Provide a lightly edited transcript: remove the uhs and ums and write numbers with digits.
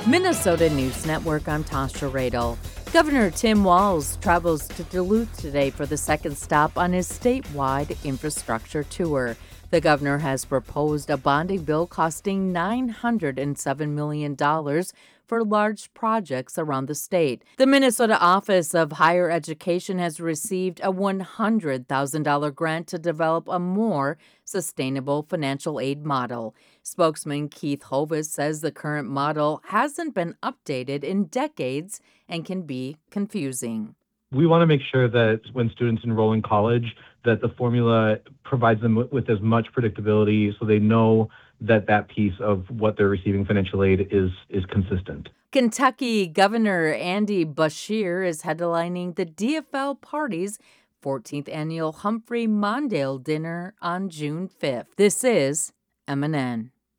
Minnesota News Network, I'm Tasha Radel. Governor Tim Walz travels to Duluth today for the second stop on his statewide infrastructure tour. The governor has proposed a bonding bill costing $907 million for large projects around the state. The Minnesota Office of Higher Education has received a $100,000 grant to develop a more sustainable financial aid model. Spokesman Keith Hovis says the current model hasn't been updated in decades and can be confusing. We want to make sure that when students enroll in college, that the formula provides them with as much predictability so they know that that piece of what they're receiving financial aid is consistent. Kentucky Governor Andy Beshear is headlining the DFL Party's 14th annual Humphrey Mondale dinner on June 5th. This is MNN.